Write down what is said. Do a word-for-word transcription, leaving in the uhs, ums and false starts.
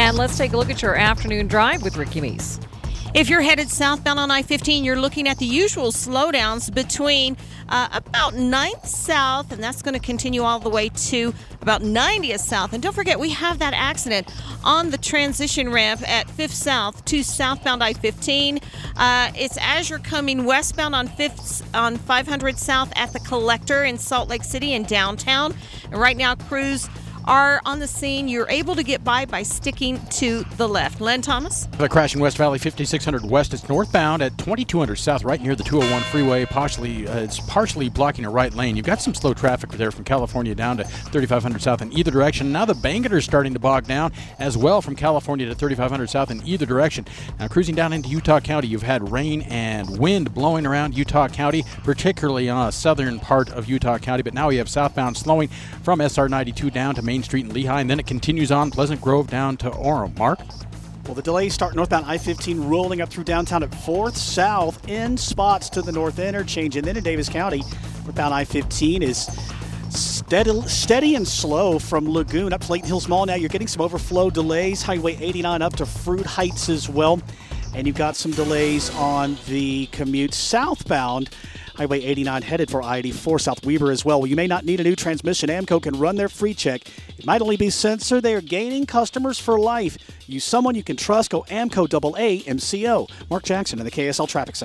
And let's take a look at your afternoon drive with Ricky Meese. If you're headed southbound on I fifteen, you're looking at the usual slowdowns between uh, about ninth South, and that's going to continue all the way to about ninetieth South. And don't forget, we have that accident on the transition ramp at fifth South to southbound I fifteen. Uh, it's as you're coming westbound on fifth on five hundred South at the Collector in Salt Lake City in downtown. And right now, crews are on the scene. You're able to get by by sticking to the left. Len Thomas? The crashing West Valley fifty-six hundred West. It's northbound at twenty-two hundred South, right near the two oh one freeway. Partially, uh, it's partially blocking a right lane. You've got some slow traffic there from California down to thirty-five hundred South in either direction. Now the Bangerter's starting to bog down as well from California to thirty-five hundred South in either direction. Now cruising down into Utah County, you've had rain and wind blowing around Utah County, particularly on a southern part of Utah County. But now we have southbound slowing from S R ninety-two down to Main Street in Lehigh, and then it continues on Pleasant Grove down to Orem. Mark? Well, the delays start northbound I fifteen rolling up through downtown at fourth South in spots to the north interchange. And then in Davis County, northbound I fifteen is steady, steady and slow from Lagoon up to Layton Hills Mall. Now you're getting some overflow delays. Highway eighty-nine up to Fruit Heights as well. And you've got some delays on the commute southbound. Highway eighty-nine headed for I eighty-four South Weber as well. Well, you may not need a new transmission. AAMCO can run their free check. It might only be sensor. They are gaining customers for life. Use someone you can trust. Go AAMCO double A M C O. Mark Jackson in the K S L Traffic Center.